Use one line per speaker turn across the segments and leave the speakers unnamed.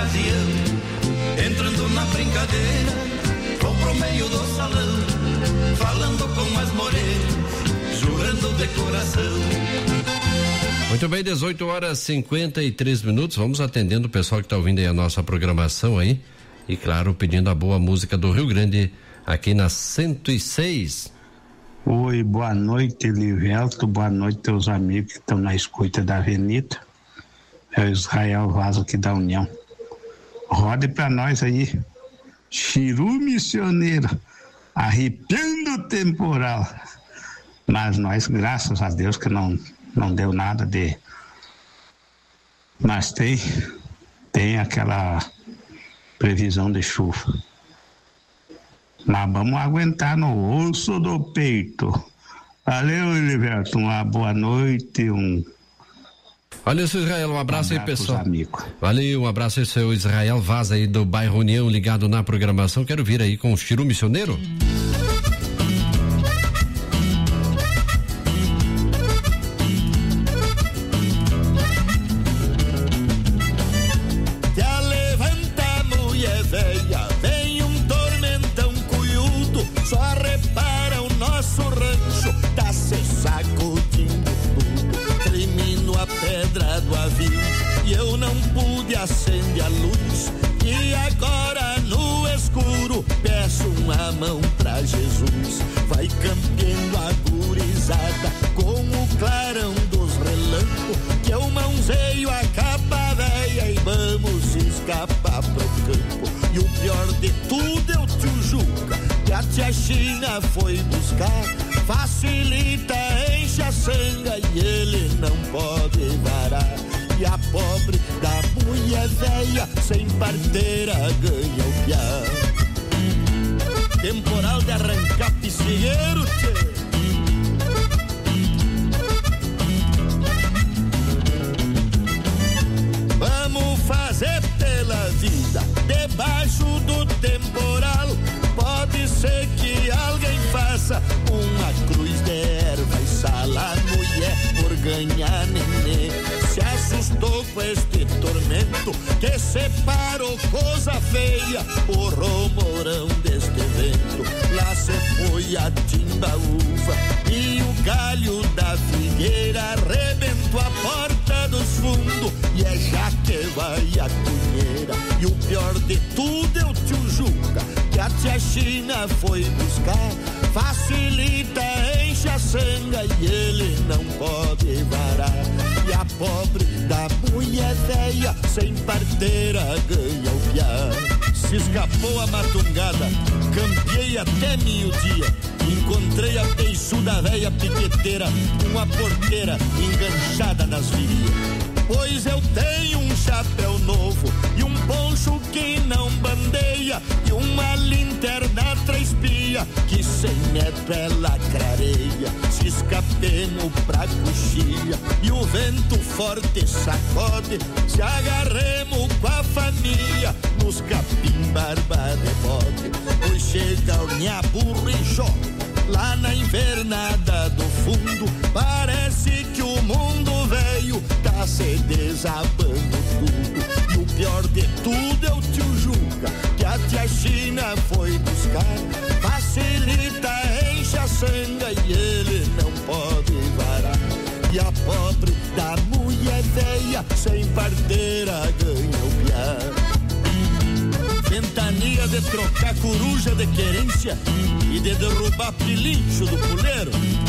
ocasião, entrando na brincadeira, vou pro meio do salão, falando com as morenas, jurando de coração.
Muito bem, 18 horas 53 minutos. Vamos atendendo o pessoal que está ouvindo aí a nossa programação aí. E claro, pedindo a boa música do Rio Grande aqui na 106.
Oi, boa noite, Livelto. Boa noite, teus amigos que estão na escuta da Avenida. É o Israel Vaz aqui da União. Rode pra nós aí. Chiru Missioneiro, arrepiando o temporal. Mas nós, graças a Deus, que não deu nada de... Mas tem aquela previsão de chuva. Mas vamos aguentar no osso do peito. Valeu, Eliberto. Uma boa noite,
Valeu, seu Israel, um abraço aí, pessoal. Valeu, um abraço aí, seu Israel Vaz aí do bairro União, ligado na programação. Quero vir aí com o Chiru Missioneiro.
Só repara o nosso rancho, tá se sacudindo tudo, tremendo a pedra do avião, e eu não pude acender a luz, e agora no escuro peço uma mão pra Jesus. Vai campeando a gurizada com o clarão dos relâmpagos, que eu mãozeio a capa véia e vamos escapar pro campo. E o pior de tudo é o tio Juca, que a tia China foi buscar, facilita, enche a sanga e ele não pode varar. E a pobre da mulher véia, sem parteira, ganha o piá. Temporal de arrancar piscigueiro, tchê. Vamos fazer pela vida, debaixo do temporal. Pode ser que alguém faça uma cruz de erva e sala. Mulher por ganhar neném se assustou com este tormento, que separou coisa feia o romorão deste vento. Lá se foi a timbaúva e o galho da figueira arrebentou a porta dos fundos, e é já que vai a cunheira. E o pior de tudo é o tio Juca, que a tia China foi buscar, facilita, enche a sanga e ele não pode varar. E a pobre da mulher véia, sem parteira, ganha o piá. Se escapou a matungada, campeei até meio-dia, encontrei a beiçuda véia piqueteira, com a porteira enganchada nas virias. Pois eu tenho um chapéu novo e um poncho que não bandeia, e uma linterna trespia que 100 metros ela clareia. Se escapemos pra coxilha e o vento forte sacode, se agarremos com a família nos capim barba de bode. Pois chega o nhaburro e joga lá na invernada do fundo, parece que o mundo veio tá se desabando tudo. E o pior de tudo é o tio Juca, que a tia China foi buscar, facilita, enche a sanga e ele não pode varar. E a pobre da mulher veia, sem parteira, ganha o piá. Ventania de trocar coruja de querência e de derrubar pilincho do puleiro.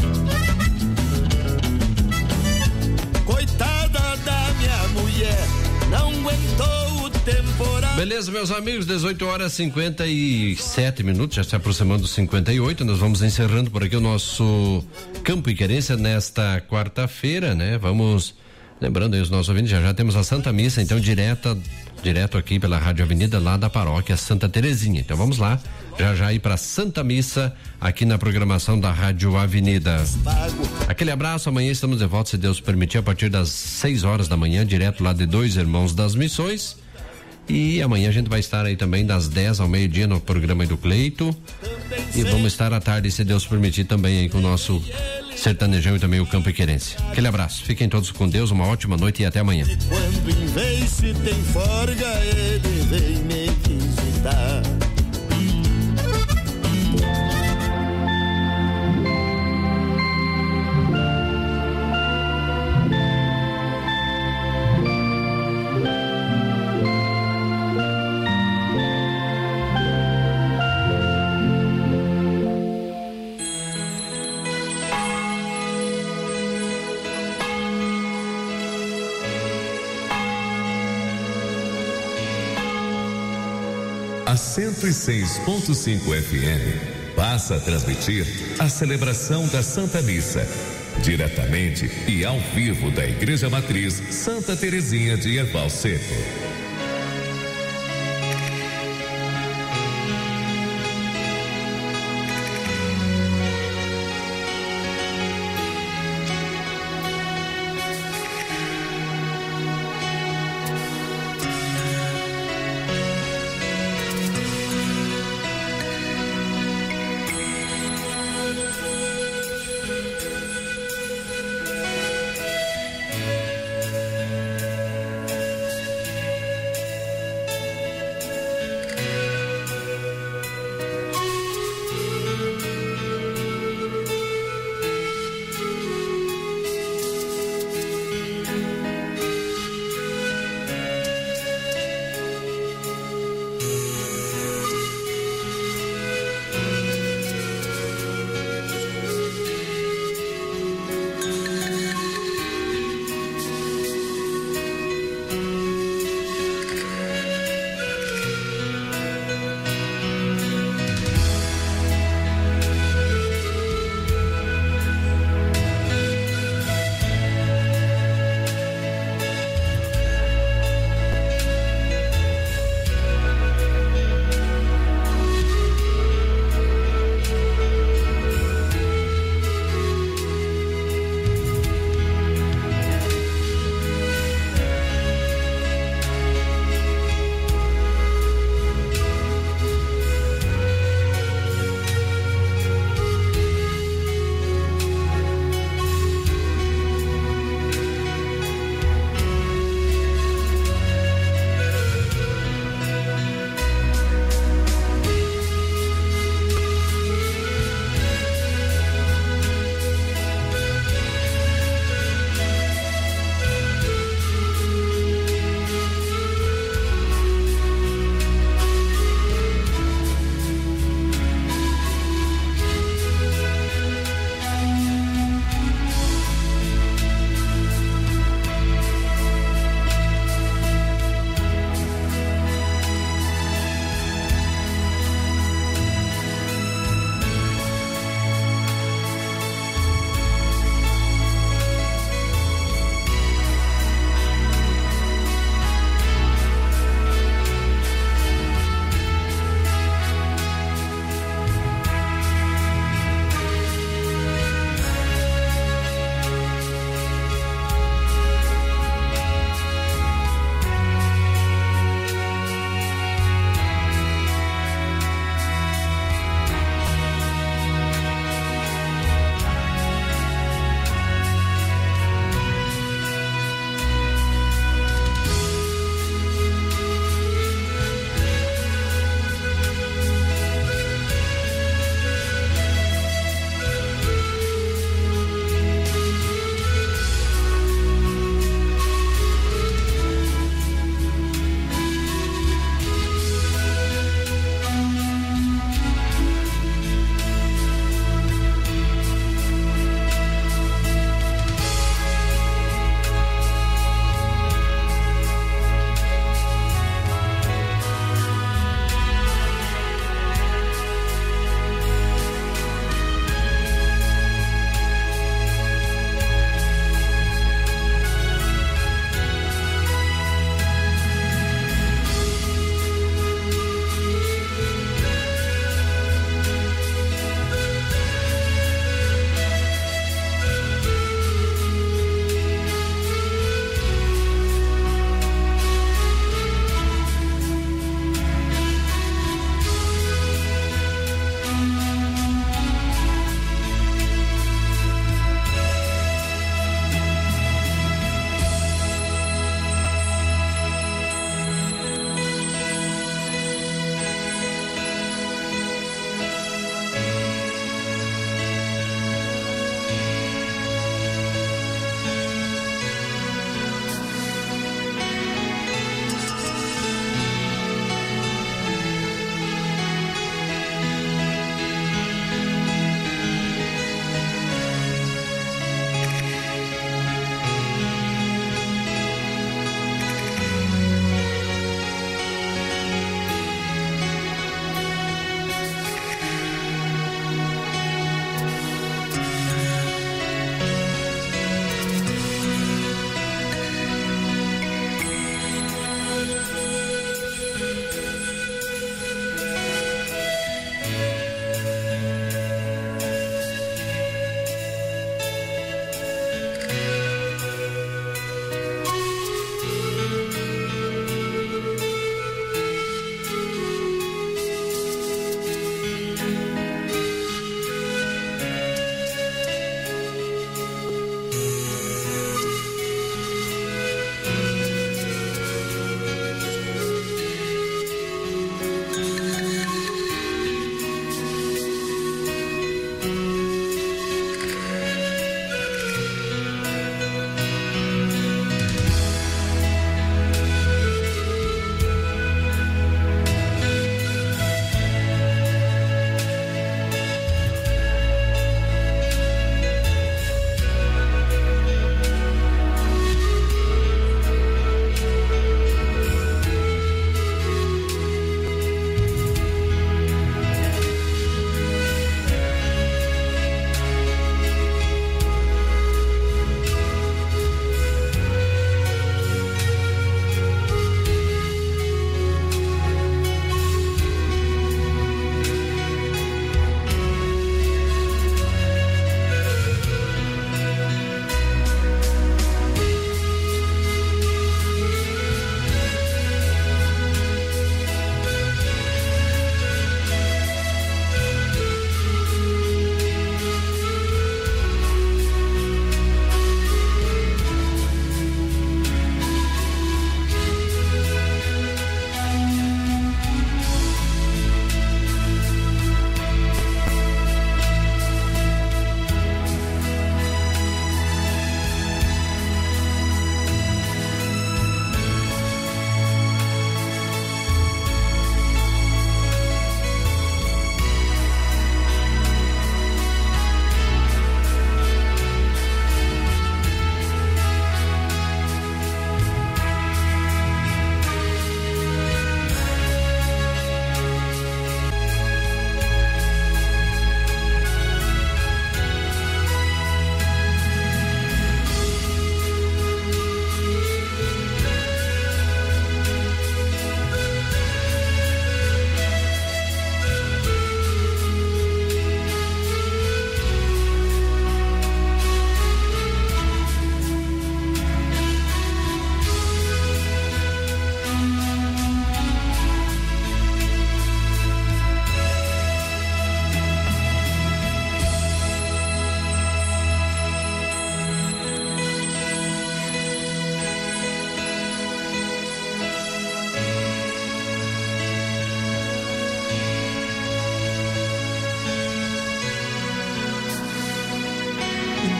Coitada da minha mulher, não aguentou o temporal.
Beleza, meus amigos, 18 horas 57 minutos, já se aproximando dos 58. Nós vamos encerrando por aqui o nosso Campo e Querência nesta quarta-feira, né? Vamos lembrando aí os nossos ouvintes, já temos a Santa Missa, então direto aqui pela Rádio Avenida, lá da paróquia Santa Terezinha. Então vamos lá, já ir para Santa Missa aqui na programação da Rádio Avenida. Aquele abraço, amanhã estamos de volta, se Deus permitir, a partir das 6 horas da manhã, direto lá de Dois Irmãos das Missões. E amanhã a gente vai estar aí também das 10 ao meio-dia no programa aí do Cleito. E vamos estar à tarde, se Deus permitir, também aí com o nosso Sertanejão e também o Campo e Querência. Aquele abraço, fiquem todos com Deus, uma ótima noite e até amanhã.
Quando em vez se tem forga, ele vem me visitar.
A 106.5 FM passa a transmitir a celebração da Santa Missa, diretamente e ao vivo da Igreja Matriz Santa Terezinha de Erval Seco.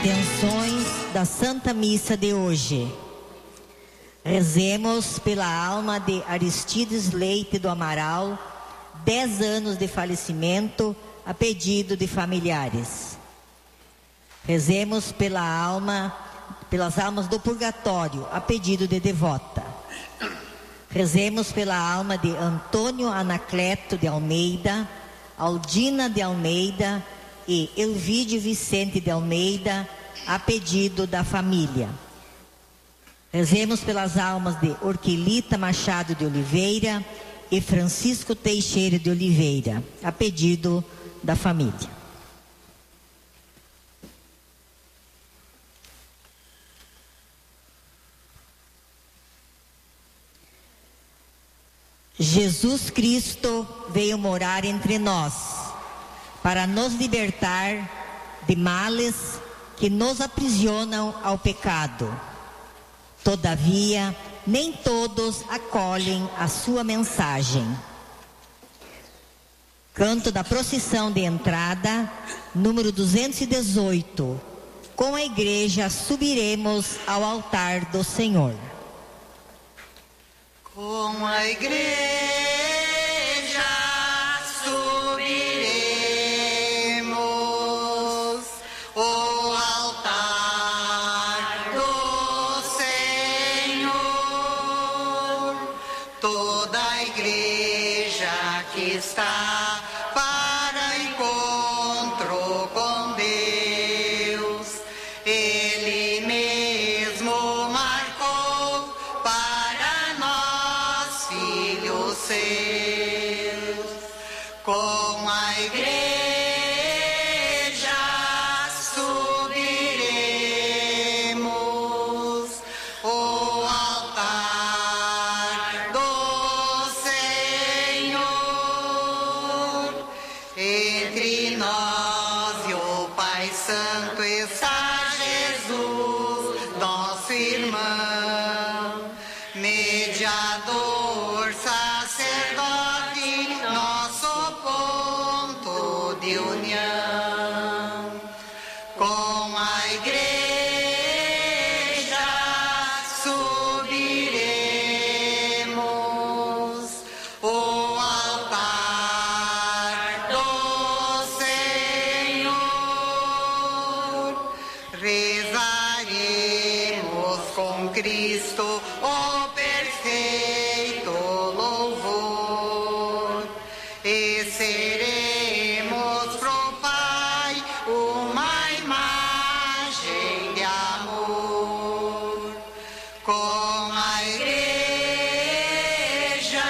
Intenções da Santa Missa de hoje. Rezemos pela alma de Aristides Leite do Amaral, 10 anos de falecimento, a pedido de familiares. Rezemos pelas almas do purgatório, a pedido de devota. Rezemos pela alma de Antônio Anacleto de Almeida, Aldina de Almeida e Elvídio Vicente de Almeida, a pedido da família. Rezemos pelas almas de Orquilita Machado de Oliveira e Francisco Teixeira de Oliveira, a pedido da família. Jesus Cristo veio morar entre nós, para nos libertar de males que nos aprisionam ao pecado. Todavia, nem todos acolhem a sua mensagem. Canto da procissão de entrada, número 218. Com a igreja subiremos ao altar do Senhor.
Com a igreja subiremos ao altar do Senhor. Toda a igreja que está para encontro com Deus, Ele mesmo marcou para nós, filhos seus. Com a igreja subiremos ao altar do Senhor. Entre nós e o Pai Santo está Jesus, nosso irmão, mediador, sacerdote, nosso ponto de união. Com a igreja subiremos ao altar do Senhor. Rezaremos com Cristo o perfeito louvor e seremos pro Pai uma imagem de amor. Com a igreja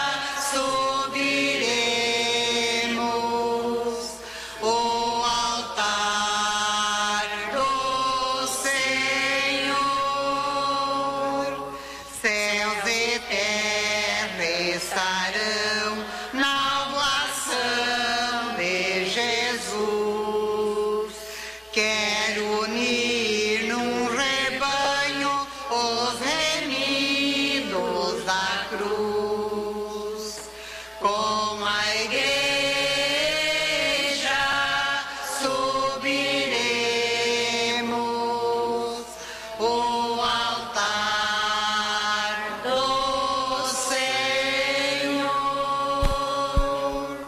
subiremos ao altar do Senhor. Céus e terra estarão na oblação de Jesus. Quero unir num rebanho os remidos da cruz. Com a igreja subiremos ao altar do Senhor.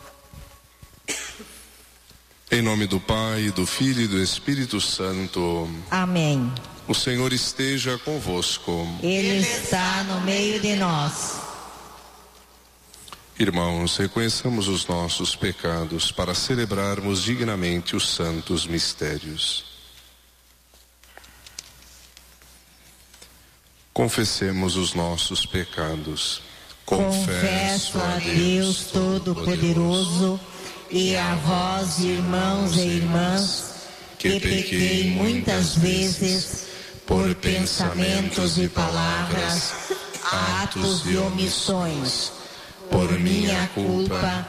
Em nome do Pai, do Filho e do Espírito Santo.
Amém.
O Senhor esteja convosco.
Ele está no meio de nós.
Irmãos, reconheçamos os nossos pecados para celebrarmos dignamente os santos mistérios. Confessemos os nossos pecados.
Confesso a Deus Todo-Poderoso e a vós, irmãos e irmãs, que pequei muitas vezes por pensamentos e palavras, atos e omissões, por minha culpa,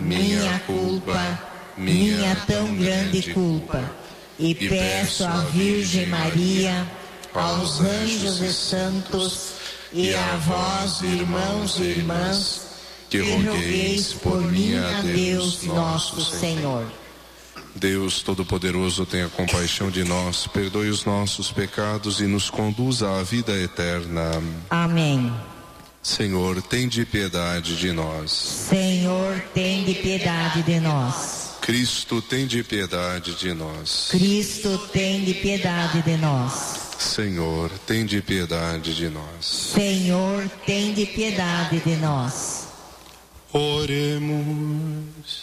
minha tão grande culpa. E peço à Virgem Maria, aos anjos e santos, e a vós, irmãos e irmãs, que rogueis por mim a Deus nosso Senhor.
Deus Todo-Poderoso, tenha compaixão de nós, perdoe os nossos pecados e nos conduza à vida eterna.
Amém.
Senhor, tende piedade de nós.
Senhor, tende piedade de nós.
Cristo, tende piedade de nós.
Cristo, tende piedade de nós.
Senhor, tende piedade de nós.
Senhor, tende piedade de nós.
Oremos.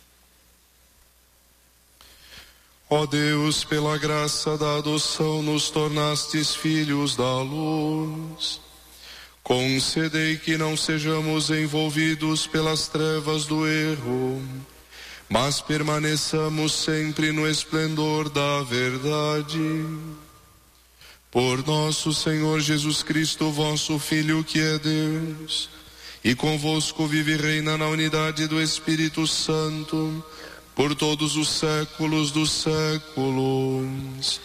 Ó Deus, pela graça da adoção nos tornastes filhos da luz. Concedei que não sejamos envolvidos pelas trevas do erro, mas permaneçamos sempre no esplendor da verdade. Por nosso Senhor Jesus Cristo, vosso Filho, que é Deus, e convosco vive e reina na unidade do Espírito Santo, por todos os séculos dos séculos.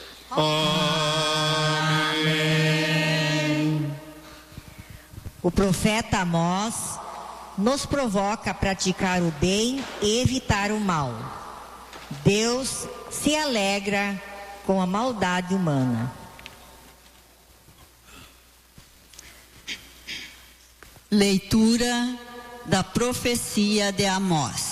Amém.
O profeta Amós nos provoca a praticar o bem e evitar o mal. Deus se alegra com a maldade humana.
Leitura da profecia de Amós.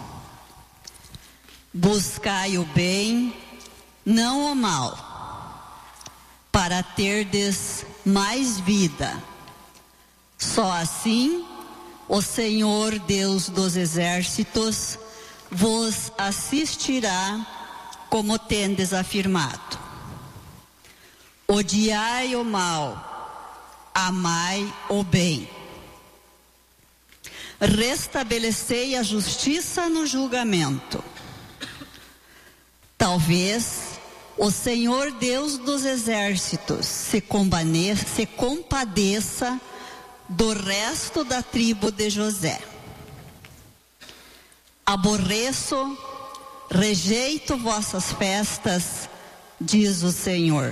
Buscai o bem, não o mal, para terdes mais vida. Só assim o Senhor Deus dos exércitos vos assistirá, como tendes afirmado. Odiai o mal, amai o bem. Restabelecei a justiça no julgamento. Talvez o Senhor Deus dos exércitos se compadeça do resto da tribo de José. Aborreço, rejeito vossas festas, diz o Senhor.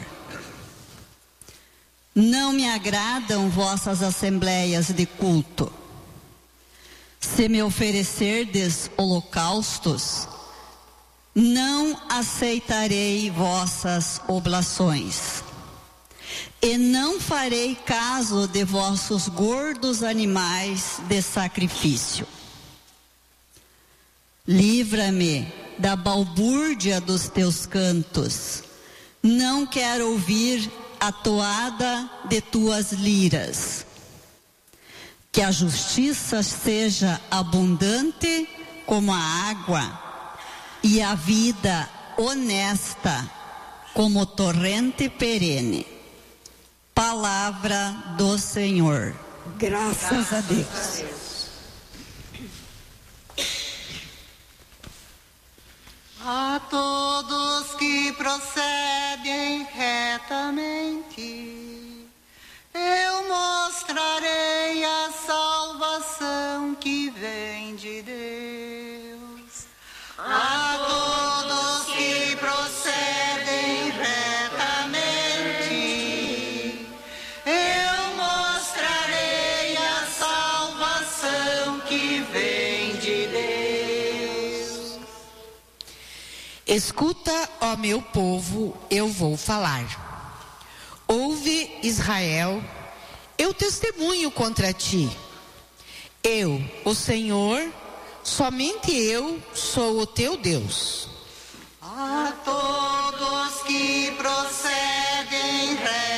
Não me agradam vossas assembleias de culto. Se me oferecerdes holocaustos, não aceitarei vossas oblações, e não farei caso de vossos gordos animais de sacrifício. Livra-me da balbúrdia dos teus cantos, não quero ouvir a toada de tuas liras. Que a justiça seja abundante como a água, e a vida honesta como torrente perene. Palavra do Senhor. Graças a Deus.
A todos que procedem retamente, eu mostrarei a salvação que vem de Deus. A todos que procedem retamente, eu mostrarei a salvação que vem de Deus.
Escuta, ó meu povo, eu vou falar. Ouve, Israel, eu testemunho contra ti. Eu, o Senhor, somente eu sou o teu Deus.
A todos que procedem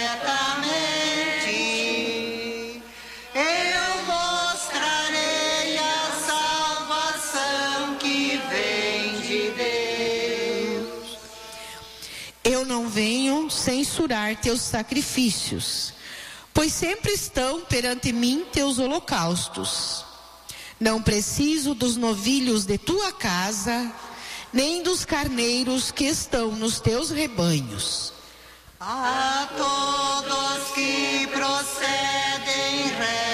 retamente, eu mostrarei a salvação que vem de Deus.
Eu não venho censurar teus sacrifícios, pois sempre estão perante mim teus holocaustos. Não preciso dos novilhos de tua casa, nem dos carneiros que estão nos teus rebanhos.
A todos que procedem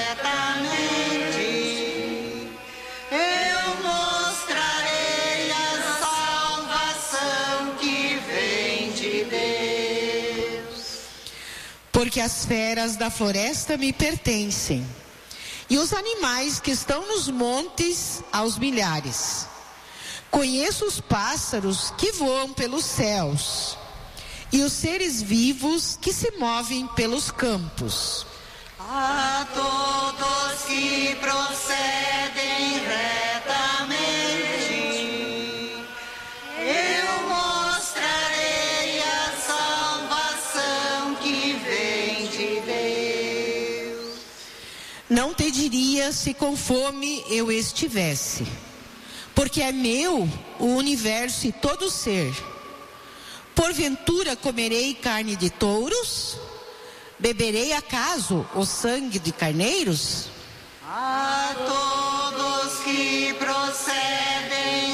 retamente, eu mostrarei a salvação que vem de Deus.
Porque as feras da floresta me pertencem, e os animais que estão nos montes aos milhares. Conheço os pássaros que voam pelos céus e os seres vivos que se movem pelos campos.
A todos que procedem retamente, eu mostrarei a salvação que vem de Deus.
Não te diria se com fome eu estivesse, porque é meu o universo e todo ser. Porventura comerei carne de touros? Beberei acaso o sangue de carneiros?
A todos que procedem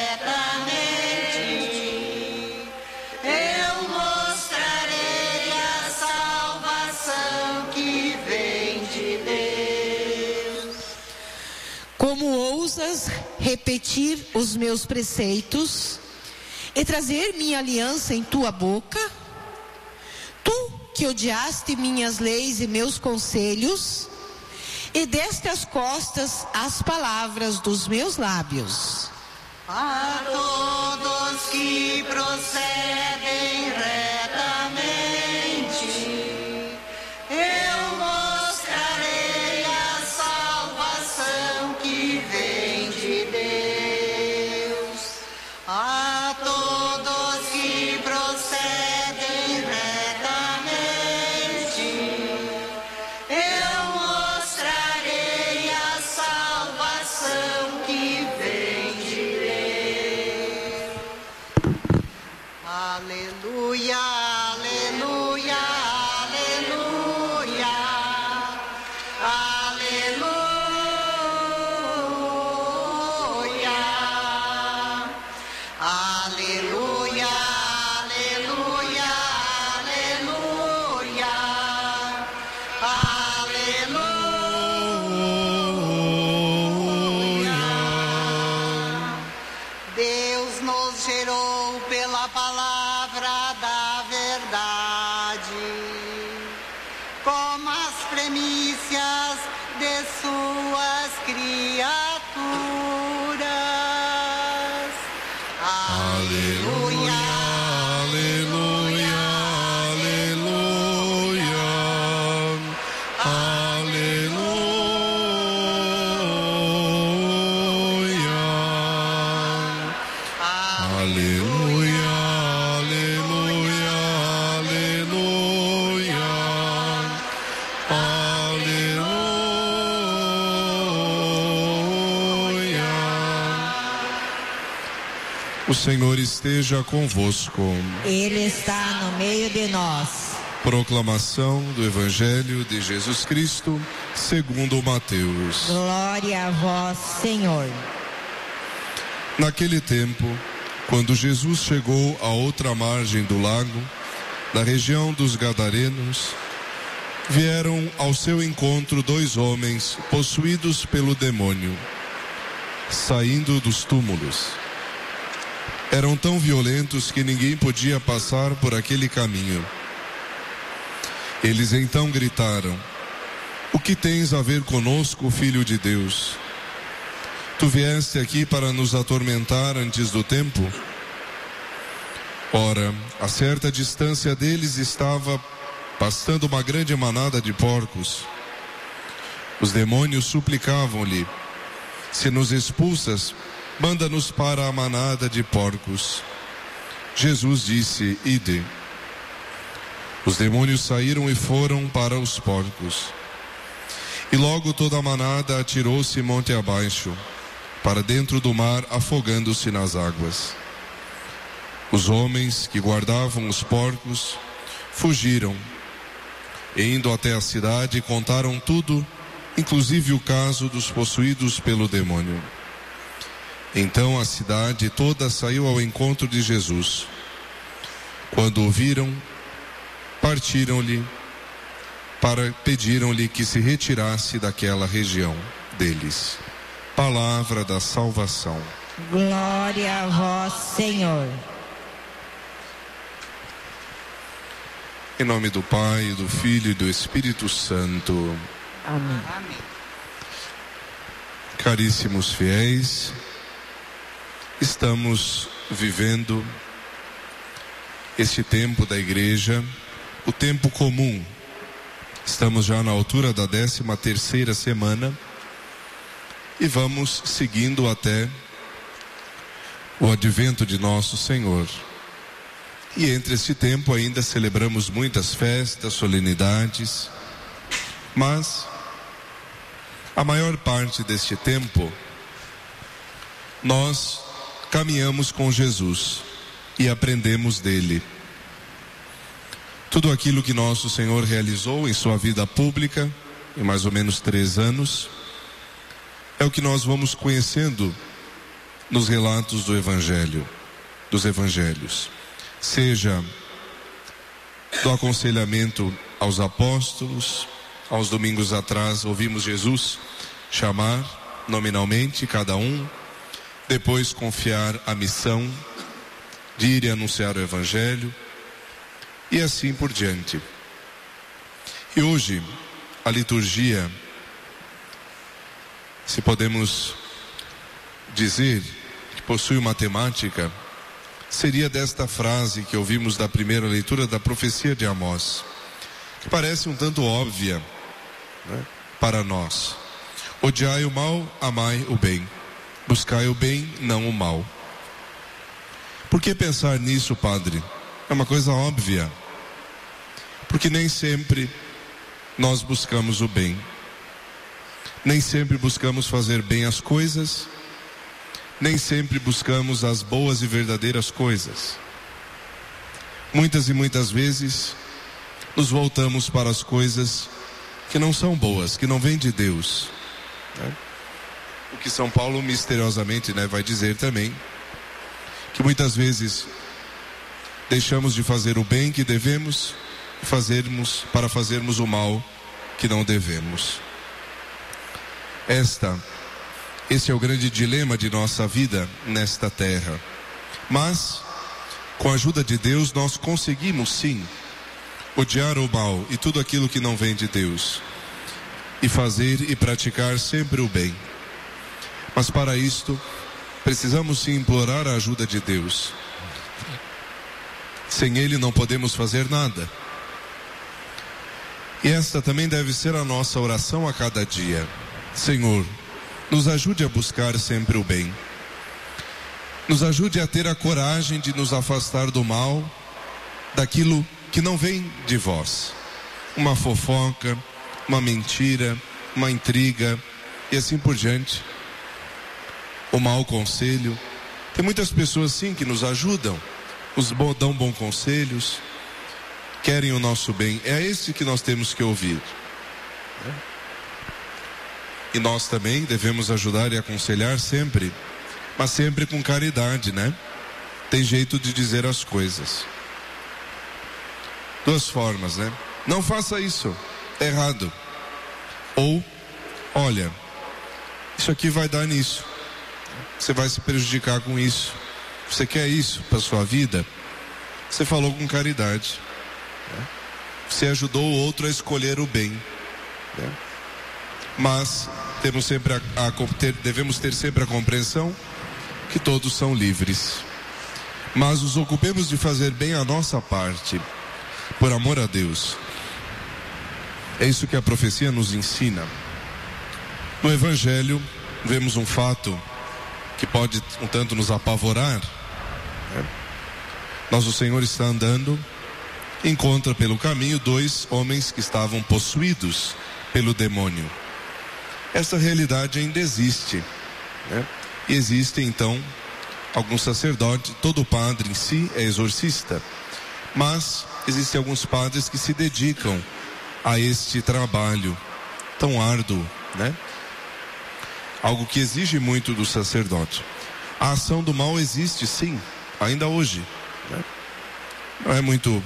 retamente, eu mostrarei a salvação que vem de Deus.
Como ousas repetir os meus preceitos e trazer minha aliança em tua boca? Tu que odiaste minhas leis e meus conselhos, e deste as costas às palavras dos meus lábios.
A todos que procedem retamente, eu mostrarei a salvação que vem de Deus. A todos que procedem retamente, eu mostrarei a salvação que vem de Deus. Aleluia, aleluia, aleluia, aleluia, aleluia, aleluia, aleluia, aleluia. Deus nos gerou pela palavra da verdade, como as primícias de suas criaturas. Aleluia,
Aleluia, aleluia, aleluia, aleluia. O Senhor esteja convosco.
Ele está no meio de nós.
Proclamação do Evangelho de Jesus Cristo, segundo Mateus.
Glória a vós, Senhor.
Naquele tempo, quando Jesus chegou à outra margem do lago, na região dos Gadarenos, vieram ao seu encontro 2 homens possuídos pelo demônio, saindo dos túmulos. Eram tão violentos que ninguém podia passar por aquele caminho. Eles então gritaram: "O que tens a ver conosco, Filho de Deus? Tu vieste aqui para nos atormentar antes do tempo?" Ora, a certa distância deles estava pastando uma grande manada de porcos. Os demônios suplicavam-lhe: "Se nos expulsas, manda-nos para a manada de porcos." Jesus disse: "Ide." Os demônios saíram e foram para os porcos. E logo toda a manada atirou-se monte abaixo, para dentro do mar, afogando-se nas águas. Os homens que guardavam os porcos fugiram, e indo até a cidade, contaram tudo, inclusive o caso dos possuídos pelo demônio. Então a cidade toda saiu ao encontro de Jesus. Quando o viram, pediram-lhe que se retirasse daquela região deles. Palavra da salvação.
Glória a vós, Senhor.
Em nome do Pai, do Filho e do Espírito Santo.
Amém.
Caríssimos fiéis, estamos vivendo este tempo da igreja, o tempo comum. Estamos já na altura da 13ª semana e vamos seguindo até o advento de nosso Senhor. E entre esse tempo ainda celebramos muitas festas, solenidades, mas a maior parte deste tempo nós caminhamos com Jesus e aprendemos dele. Tudo aquilo que nosso Senhor realizou em sua vida pública, em mais ou menos 3 anos, é o que nós vamos conhecendo nos relatos do Evangelho, dos Evangelhos. Seja do aconselhamento aos apóstolos, aos domingos atrás ouvimos Jesus chamar nominalmente cada um, depois confiar a missão de ir e anunciar o Evangelho, e assim por diante. E hoje, a liturgia, se podemos dizer que possui uma temática, seria desta frase que ouvimos da primeira leitura da profecia de Amós, que parece um tanto óbvia, né, para nós. Odiai o mal, amai o bem. Buscai o bem, não o mal. Por que pensar nisso, padre? É uma coisa óbvia. Porque nem sempre nós buscamos o bem. Nem sempre buscamos fazer bem as coisas. Nem sempre buscamos as boas e verdadeiras coisas. Muitas e muitas vezes nos voltamos para as coisas que não são boas, que não vêm de Deus, né? O que São Paulo misteriosamente, né, vai dizer também, que muitas vezes deixamos de fazer o bem que devemos para fazermos o mal que não devemos. Esse é o grande dilema de nossa vida nesta terra. Mas, com a ajuda de Deus, nós conseguimos sim odiar o mal e tudo aquilo que não vem de Deus, e fazer e praticar sempre o bem. Mas para isto, precisamos sim implorar a ajuda de Deus. Sem Ele não podemos fazer nada. E esta também deve ser a nossa oração a cada dia. Senhor, nos ajude a buscar sempre o bem. Nos ajude a ter a coragem de nos afastar do mal, daquilo que não vem de vós. Uma fofoca, uma mentira, uma intriga e assim por diante. O mau conselho. Tem muitas pessoas sim que nos ajudam, dão bons conselhos, querem o nosso bem. É esse que nós temos que ouvir. E nós também devemos ajudar e aconselhar sempre, mas sempre com caridade, né? Tem jeito de dizer as coisas. 2 formas, né? Não faça isso, é errado. Ou, olha, isso aqui vai dar nisso. Você vai se prejudicar com isso. Você quer isso para sua vida? Você falou com caridade. Você ajudou o outro a escolher o bem. Mas temos sempre devemos ter sempre a compreensão que todos são livres. Mas nos ocupemos de fazer bem a nossa parte, por amor a Deus. É isso que a profecia nos ensina. No Evangelho, vemos um fato que pode um tanto nos apavorar, né? Nosso Senhor está andando, encontra pelo caminho 2 homens que estavam possuídos pelo demônio. Essa realidade ainda existe, né? E existe então alguns sacerdotes, todo padre em si é exorcista, mas existem alguns padres que se dedicam a este trabalho tão árduo, né? Algo que exige muito do sacerdote. A ação do mal existe sim, ainda hoje, né? Não é muito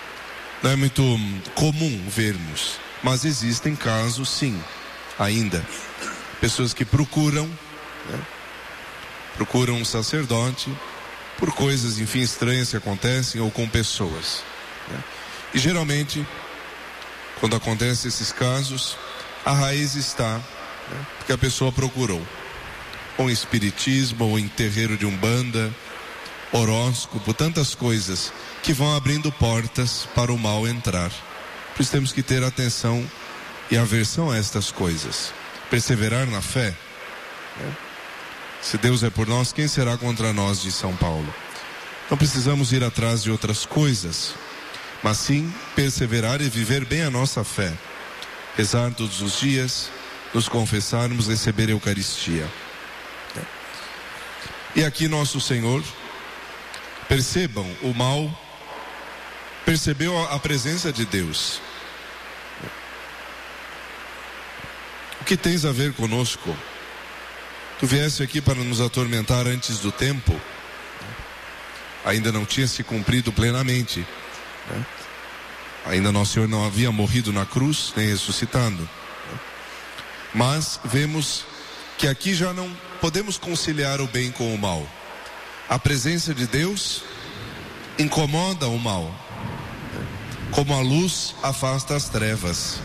comum vermos, mas existem casos sim, ainda. Pessoas que procuram, né? Procuram um sacerdote por coisas, enfim, estranhas que acontecem ou com pessoas, né? E geralmente, quando acontecem esses casos, a raiz está, né? Porque a pessoa procurou. ou em espiritismo, ou em terreiro de umbanda, horóscopo, tantas coisas que vão abrindo portas para o mal entrar. Por isso temos que ter atenção e aversão a estas coisas. Perseverar na fé. Se Deus é por nós, quem será contra nós, diz São Paulo. Não precisamos ir atrás de outras coisas, mas sim perseverar e viver bem a nossa fé. Rezar todos os dias, nos confessarmos, receber a Eucaristia. E aqui nosso Senhor, percebam, o mal percebeu a presença de Deus. O que tens a ver conosco? Tu vieste aqui para nos atormentar antes do tempo. Ainda não tinha se cumprido plenamente, ainda nosso Senhor não havia morrido na cruz, nem ressuscitado. Mas vemos que aqui já não podemos conciliar o bem com o mal. A presença de Deus incomoda o mal, como a luz afasta as trevas.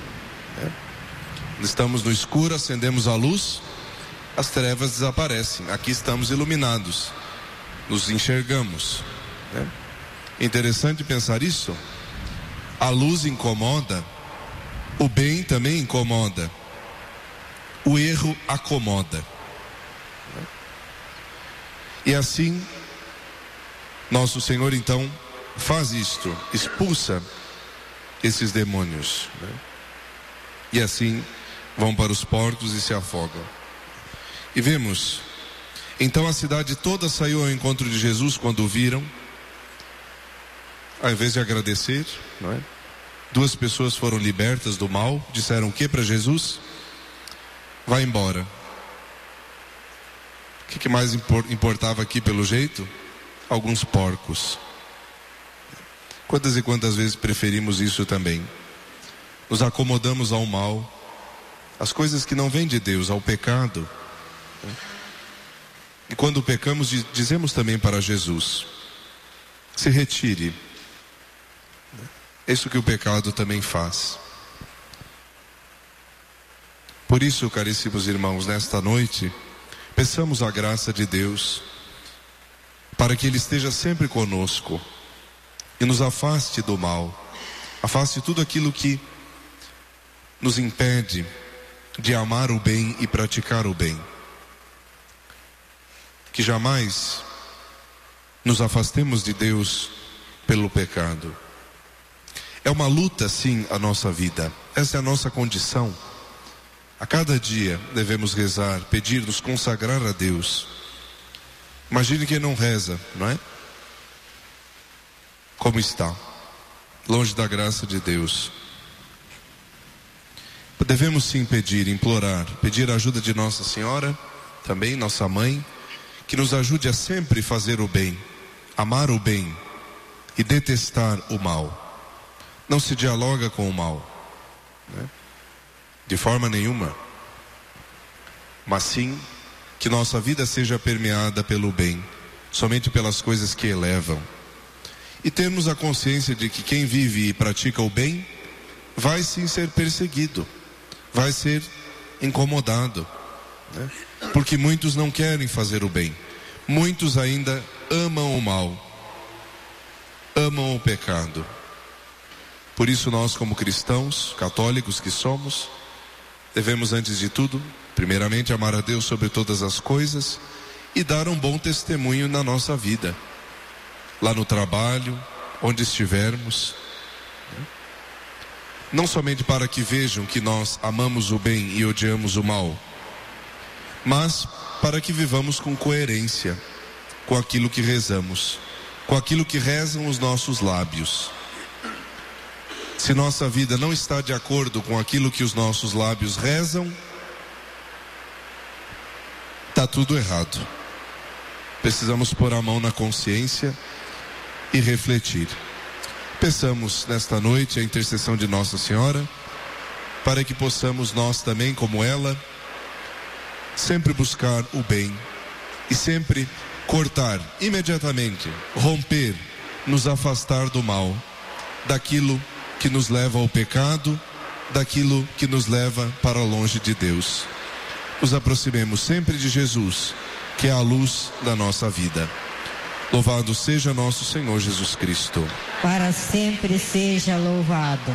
Estamos no escuro, acendemos a luz, as trevas desaparecem. Aqui estamos iluminados, nos enxergamos. Interessante pensar isso. A luz incomoda, o bem também incomoda, o erro acomoda. E assim, nosso Senhor então faz isto, expulsa esses demônios, e assim vão para os portos e se afogam. E vemos, então a cidade toda saiu ao encontro de Jesus quando o viram. Ao invés de agradecer, não é? 2 pessoas foram libertas do mal. Disseram o que para Jesus? Vai embora. O que mais importava aqui pelo jeito? Alguns porcos. Quantas e quantas vezes preferimos isso também? Nos acomodamos ao mal, às coisas que não vêm de Deus, ao pecado. E quando pecamos, dizemos também para Jesus: se retire. É isso que o pecado também faz. Por isso, caríssimos irmãos, nesta noite, peçamos a graça de Deus para que Ele esteja sempre conosco e nos afaste do mal, afaste tudo aquilo que nos impede de amar o bem e praticar o bem. Que jamais nos afastemos de Deus pelo pecado. É uma luta, sim, a nossa vida. Essa é a nossa condição. A cada dia devemos rezar, pedir, nos consagrar a Deus. Imagine quem não reza, não é? Como está? Longe da graça de Deus. Devemos sim pedir, implorar, pedir a ajuda de Nossa Senhora, também nossa mãe, que nos ajude a sempre fazer o bem, amar o bem e detestar o mal. Não se dialoga com o mal, né? De forma nenhuma. Mas sim que nossa vida seja permeada pelo bem, somente pelas coisas que elevam. E termos a consciência de que quem vive e pratica o bem vai sim ser perseguido, vai ser incomodado, né? Porque muitos não querem fazer o bem, muitos ainda amam o mal, amam o pecado. Por isso nós, como cristãos, católicos que somos, devemos antes de tudo, primeiramente amar a Deus sobre todas as coisas e dar um bom testemunho na nossa vida, lá no trabalho, onde estivermos, não somente para que vejam que nós amamos o bem e odiamos o mal, mas para que vivamos com coerência com aquilo que rezamos, com aquilo que rezam os nossos lábios. Se nossa vida não está de acordo com aquilo que os nossos lábios rezam, está tudo errado. Precisamos pôr a mão na consciência e refletir. Peçamos nesta noite a intercessão de Nossa Senhora, para que possamos nós também, como ela, sempre buscar o bem e sempre cortar imediatamente, romper, nos afastar do mal, daquilo que nos leva ao pecado, daquilo que nos leva para longe de Deus. nos aproximemos sempre de Jesus, que é a luz da nossa vida. Louvado seja nosso Senhor Jesus Cristo.
Para sempre seja louvado.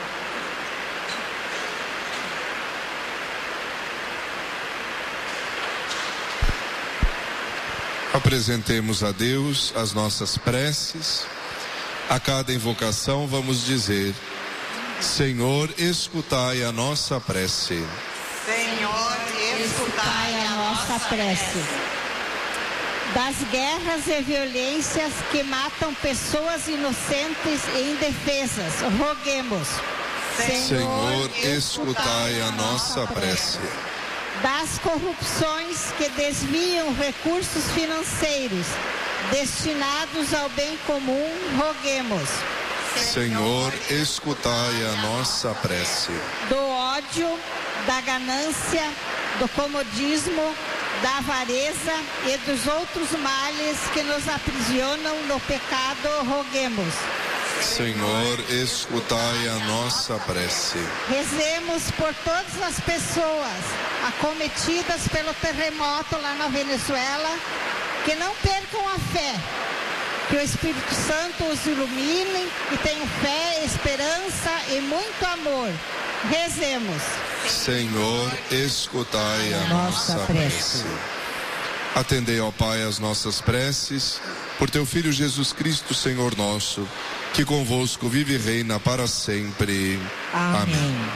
Apresentemos a Deus as nossas preces. A cada invocação vamos dizer: Senhor, escutai a nossa prece.
Senhor, escutai a nossa prece.
Das guerras e violências que matam pessoas inocentes e indefesas, roguemos.
Senhor, escutai a nossa prece.
Das corrupções que desviam recursos financeiros destinados ao bem comum, roguemos.
Senhor, escutai a nossa prece.
Do ódio, da ganância, do comodismo, da avareza e dos outros males que nos aprisionam no pecado, roguemos.
Senhor, escutai a nossa prece.
Rezemos por todas as pessoas acometidas pelo terremoto lá na Venezuela, que não percam a fé, que o Espírito Santo os ilumine e tenham fé, esperança e muito amor. Rezemos.
Senhor, escutai a nossa prece. Atendei, ó Pai, as nossas preces, por teu Filho Jesus Cristo, Senhor nosso, que convosco vive e reina para sempre. Amém.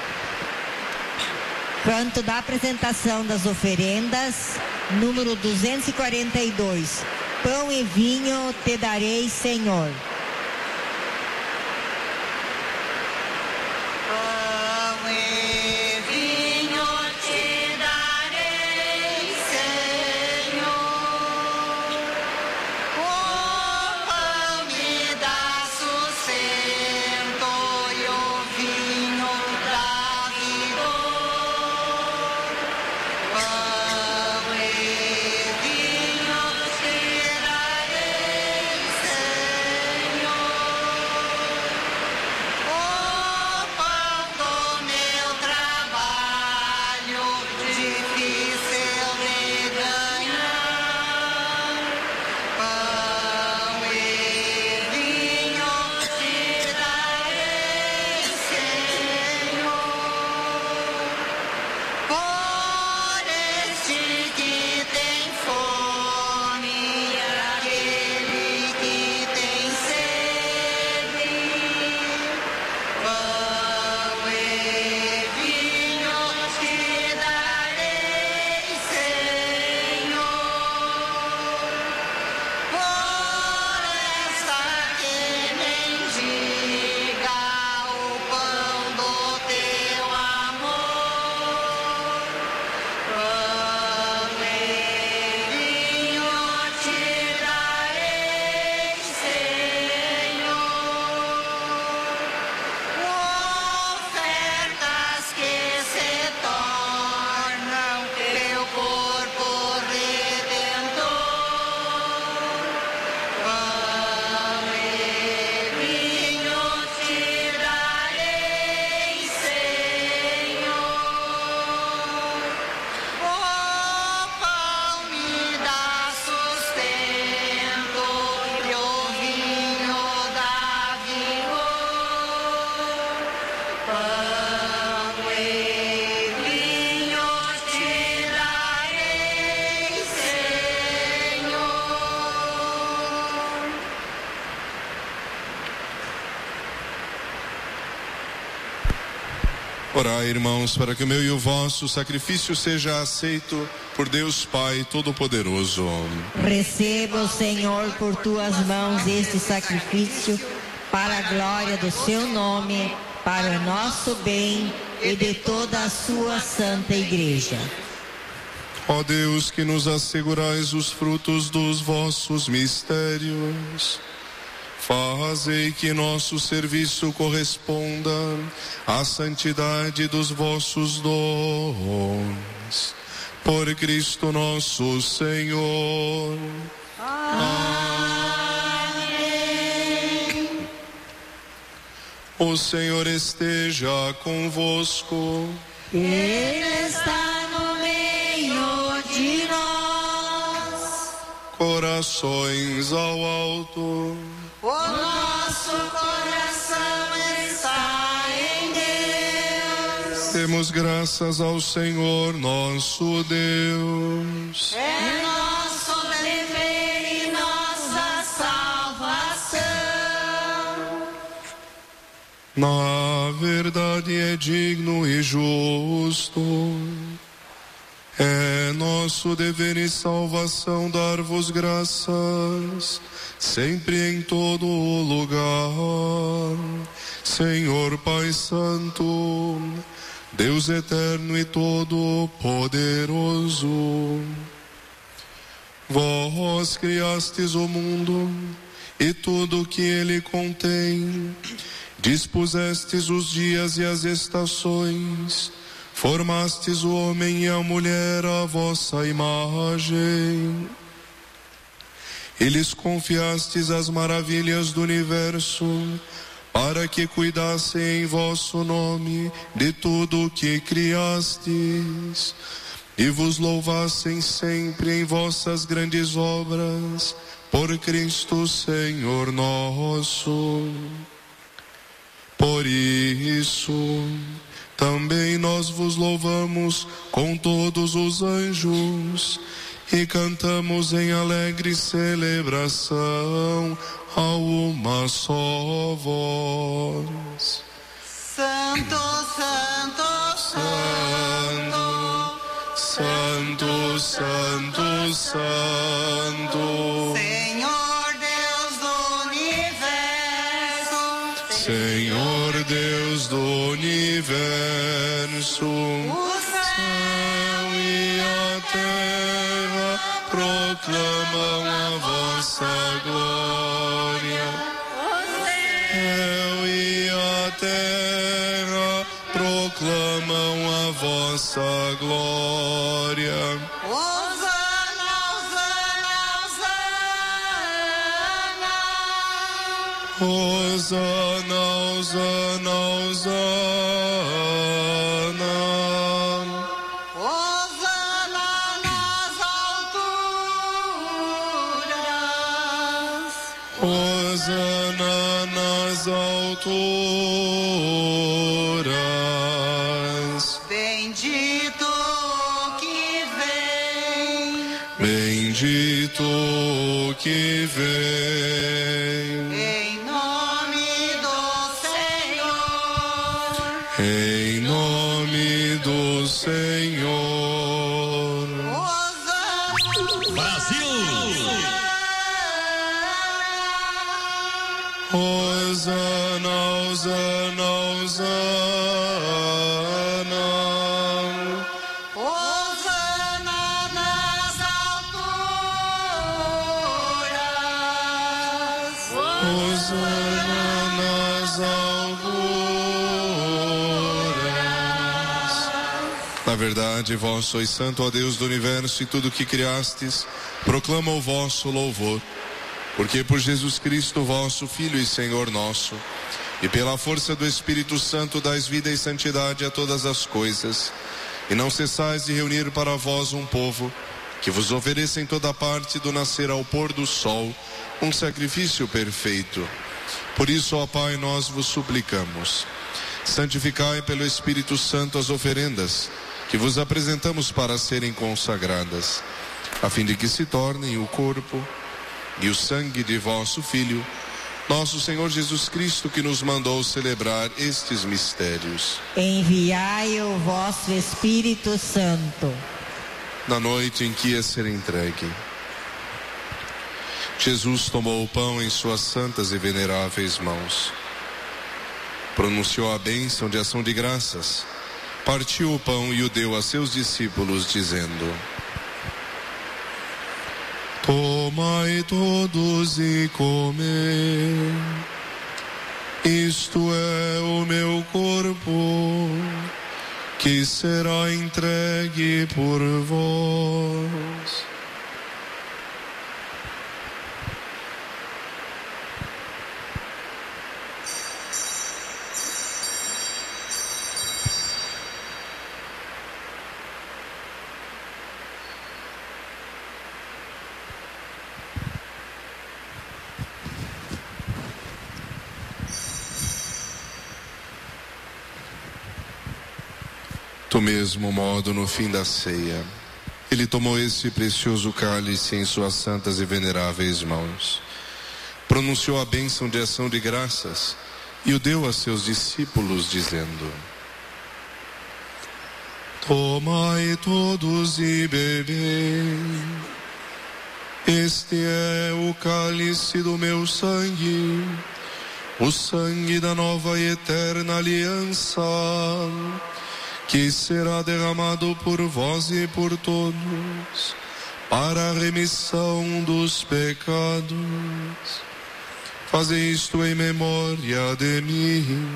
Canto da apresentação das oferendas, número 242. Pão e vinho te darei, Senhor.
Pão e vinho te darei, Senhor. O pão me dá sustento e o vinho dá vigor. Pão e vinho te darei, Senhor. O pão do meu trabalho, difícil de ganhar. Pão e vinho te darei, Senhor. Por este que tem fome e aquele que tem sede. Pão e vinho te darei, Senhor. Por esta que mendiga o pão do teu amor. Pão e vinho te darei, Senhor. Ofertas que se tornam teu corpo redentor. Pão e vinho te darei, Senhor. O pão me dá sustento e o vinho dá vigor. Pão e vinho te darei, Senhor.
Orai, irmãos, para que o meu e o vosso sacrifício seja aceito por Deus Pai Todo-Poderoso.
Receba, Senhor, por tuas mãos este sacrifício, para a glória do seu nome, para o nosso bem e de toda a sua santa igreja.
Ó Deus, que nos assegurais os frutos dos vossos mistérios, fazei que nosso serviço corresponda à santidade dos vossos dons. Por Cristo nosso Senhor. Amém. O Senhor esteja convosco.
Ele está no meio
corações ao alto.
O nosso coração está em Deus.
Demos graças ao Senhor nosso Deus.
É nosso dever e nossa salvação.
Na verdade é digno e justo. É nosso dever e salvação dar-vos graças, sempre em todo lugar. Senhor Pai Santo, Deus eterno e todo-poderoso, vós criastes o mundo e tudo o que ele contém, dispusestes os dias e as estações, formastes o homem e a mulher à vossa imagem. E lhes confiastes as maravilhas do universo, para que cuidassem em vosso nome de tudo o que criastes, e vos louvassem sempre em vossas grandes obras, por Cristo Senhor nosso. Por isso, também nós vos louvamos com todos os anjos e cantamos em alegre celebração a uma só voz.
Santo, Santo,
Santo,
Santo,
Santo, Santo,
Senhor Deus do universo,
Senhor Deus do universo,
o
céu e a terra proclamam a vossa glória.
o
Céu e a terra proclamam a vossa glória.
Hosana, Hosana,
Hosana, Hosana, Hosana.
Hosana nas alturas.
Hosana nas alturas.
Bendito que vem,
Bendito que vem.
em nome do Senhor.
Em nome do Senhor. Hosana, Hosana, Hosana.
Hosana nas alturas.
Hosana nas alturas. Na verdade, vós sois santo, ó Deus do universo, e tudo que criastes proclama o vosso louvor. Porque por Jesus Cristo, vosso Filho e Senhor nosso, e pela força do Espírito Santo dais vida e santidade a todas as coisas, e não cessais de reunir para vós um povo, que vos ofereça em toda parte, do nascer ao pôr do sol, um sacrifício perfeito. Por isso, ó Pai, nós vos suplicamos, santificai pelo Espírito Santo as oferendas, que vos apresentamos para serem consagradas, a fim de que se tornem o corpo e o sangue de vosso Filho, nosso Senhor Jesus Cristo, que nos mandou celebrar estes mistérios.
Enviai o vosso Espírito Santo.
Na noite em que ia ser entregue, Jesus tomou o pão em suas santas e veneráveis mãos, pronunciou a bênção de ação de graças, partiu o pão e o deu a seus discípulos, dizendo: tomai todos e comei, isto é o meu corpo, que será entregue por vós. Do mesmo modo, no fim da ceia, ele tomou esse precioso cálice em suas santas e veneráveis mãos, pronunciou a bênção de ação de graças e o deu a seus discípulos, dizendo: tomai todos e bebei, este é o cálice do meu sangue, o sangue da nova e eterna aliança, que será derramado por vós e por todos, para a remissão dos pecados. Fazei isto em memória de mim.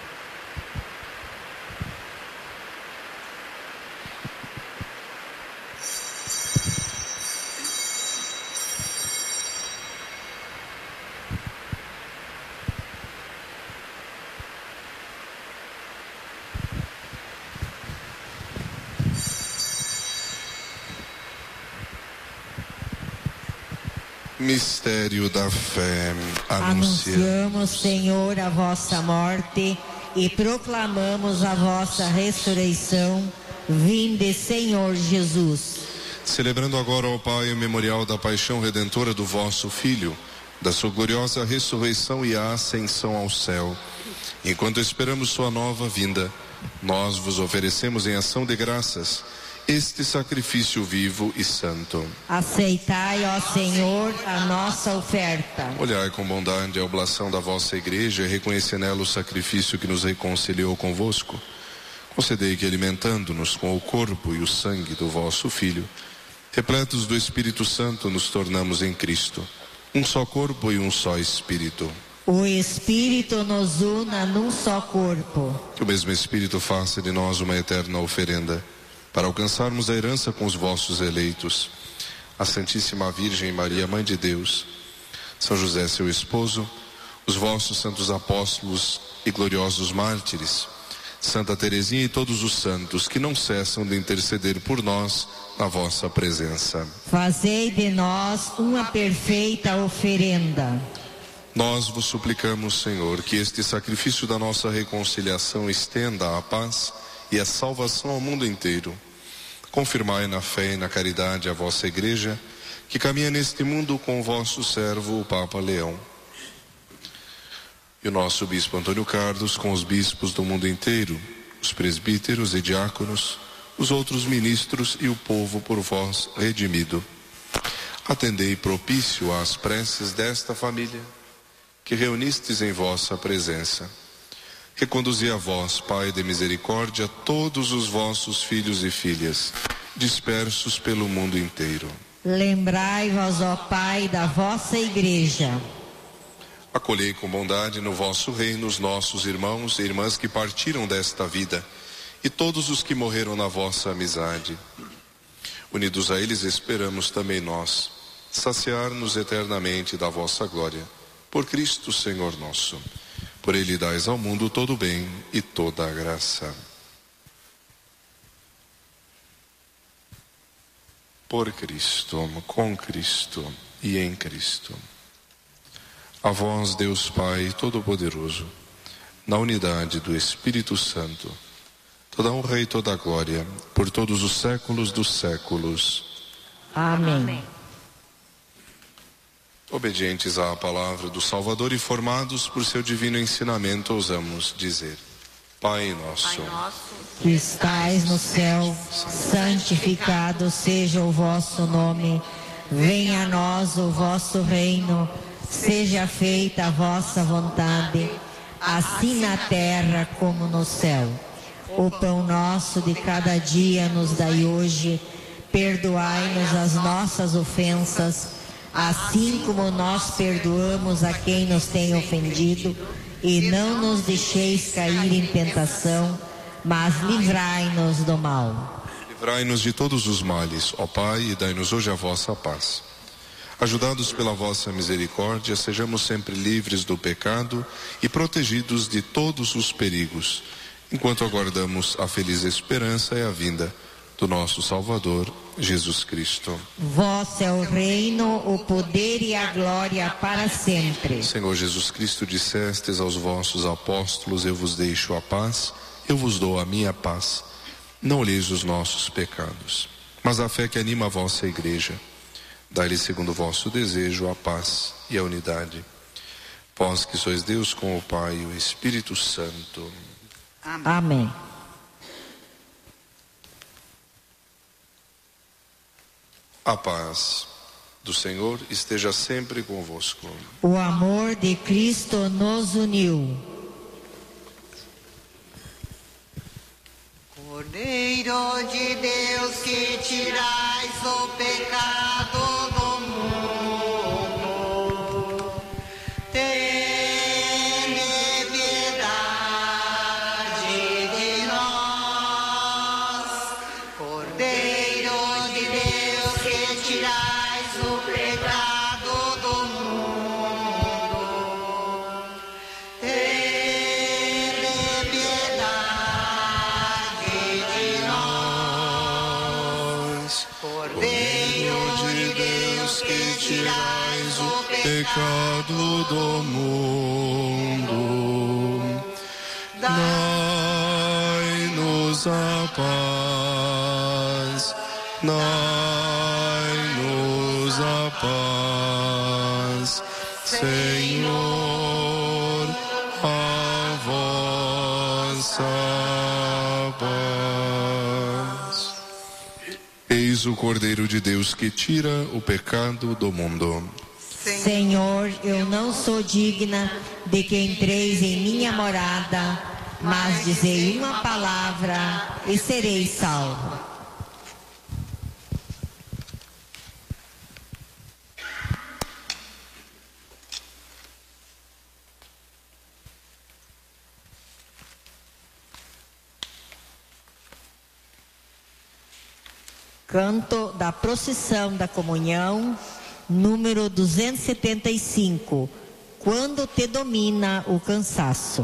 Mistério da fé.
Anunciamos, Senhor, a vossa morte e proclamamos a vossa ressurreição. Vinde, Senhor Jesus.
Celebrando agora, ó Pai, o memorial da paixão redentora do vosso Filho, da sua gloriosa ressurreição e a ascensão ao céu, enquanto esperamos sua nova vinda, nós vos oferecemos em ação de graças este sacrifício vivo e santo.
Aceitai, ó Senhor, a nossa oferta.
Olhai com bondade a oblação da vossa igreja e reconhecei nela o sacrifício que nos reconciliou convosco. Concedei que, alimentando-nos com o corpo e o sangue do vosso Filho, repletos do Espírito Santo, nos tornamos em Cristo um só corpo e um só Espírito.
O Espírito nos una num só corpo.
Que o mesmo Espírito faça de nós uma eterna oferenda, para alcançarmos a herança com os vossos eleitos, a Santíssima Virgem Maria, Mãe de Deus, São José, seu esposo, os vossos santos apóstolos e gloriosos mártires, Santa Teresinha e todos os santos que não cessam de interceder por nós na vossa presença.
Fazei de nós uma perfeita oferenda.
Nós vos suplicamos, Senhor, que este sacrifício da nossa reconciliação estenda a paz e a salvação ao mundo inteiro. Confirmai na fé e na caridade a vossa igreja, que caminha neste mundo com o vosso servo, o Papa Leão. E o nosso bispo Antônio Carlos, com os bispos do mundo inteiro, os presbíteros e diáconos, os outros ministros e o povo por vós redimido. Atendei propício às preces desta família, que reunistes em vossa presença. Reconduzi a vós, Pai de misericórdia, todos os vossos filhos e filhas, dispersos pelo mundo inteiro.
Lembrai-vos, ó Pai, da vossa igreja.
Acolhei com bondade no vosso reino os nossos irmãos e irmãs que partiram desta vida e todos os que morreram na vossa amizade. Unidos a eles esperamos também nós saciar-nos eternamente da vossa glória. Por Cristo, Senhor nosso. Por ele dais ao mundo todo o bem e toda a graça. Por Cristo, com Cristo e em Cristo. A vós, Deus Pai Todo-Poderoso, na unidade do Espírito Santo, toda honra e toda glória, por todos os séculos dos séculos.
Amém.
Obedientes à palavra do Salvador e formados por seu divino ensinamento, ousamos dizer: Pai nosso,
que estais no céu, santificado seja o vosso nome. Venha a nós o vosso reino. Seja feita a vossa vontade, assim na terra como no céu. O pão nosso de cada dia nos dai hoje. Perdoai-nos as nossas ofensas, assim como nós perdoamos a quem nos tem ofendido, e não nos deixeis cair em tentação, mas livrai-nos do mal.
Livrai-nos de todos os males, ó Pai, e dai-nos hoje a vossa paz. Ajudados pela vossa misericórdia, sejamos sempre livres do pecado e protegidos de todos os perigos, enquanto aguardamos a feliz esperança e a vinda do nosso Salvador, Jesus Cristo.
Vosso é o reino, o poder e a glória para sempre.
Senhor Jesus Cristo, dissestes aos vossos apóstolos: eu vos deixo a paz, eu vos dou a minha paz. não olheis os nossos pecados, mas a fé que anima a vossa igreja. Dai-lhe segundo o vosso desejo a paz e a unidade. Vós que sois Deus com o Pai e o Espírito Santo.
Amém.
A paz do Senhor esteja sempre convosco.
O amor de Cristo nos uniu.
Cordeiro de Deus, que tirais o pecado do mundo, tende piedade de nós. Cordeiro de Deus, que tirais o pecado do mundo, tende piedade de nós. Cordeiro de Deus, que tirais o
Pecado do mundo, dai-nos a paz, dai-nos a paz, Senhor, a vossa paz. Eis o Cordeiro de Deus que tira o pecado do mundo.
Senhor, eu não sou digna de que entreis em minha morada, mas dizei uma palavra e serei salvo. Canto da procissão da comunhão, número 275. Quando te domina o cansaço.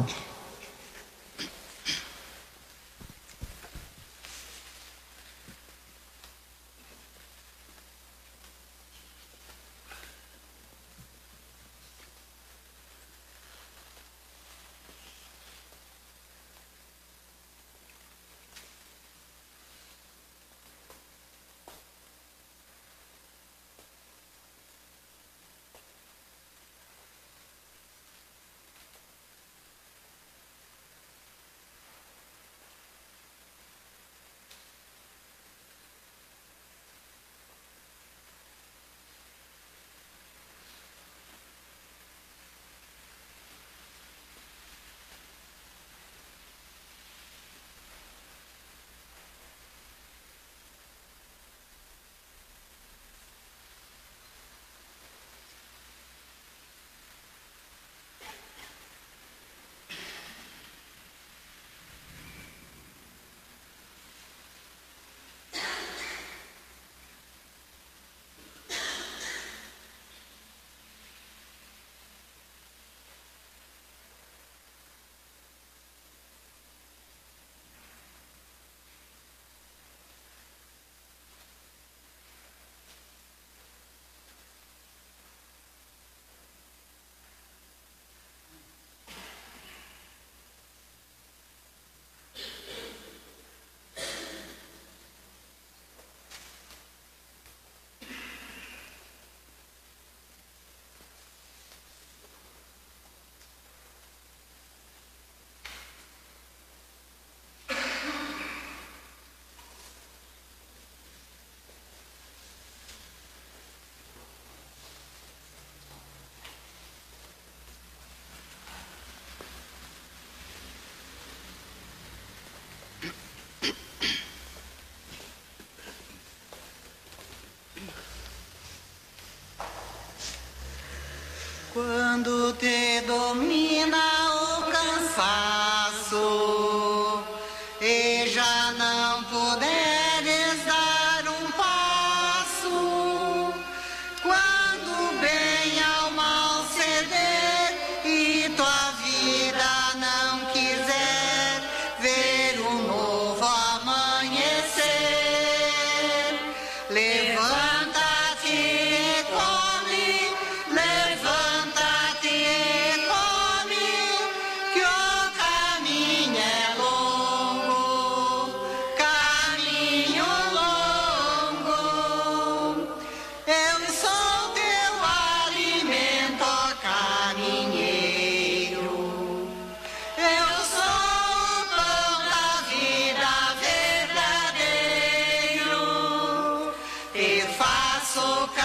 Quando te domina o cansaço e já não puderes dar um passo, quando bem ao mal ceder e tua vida não quiser ver um novo amanhecer, levanta-te e come, levanta-te e come, que o e faço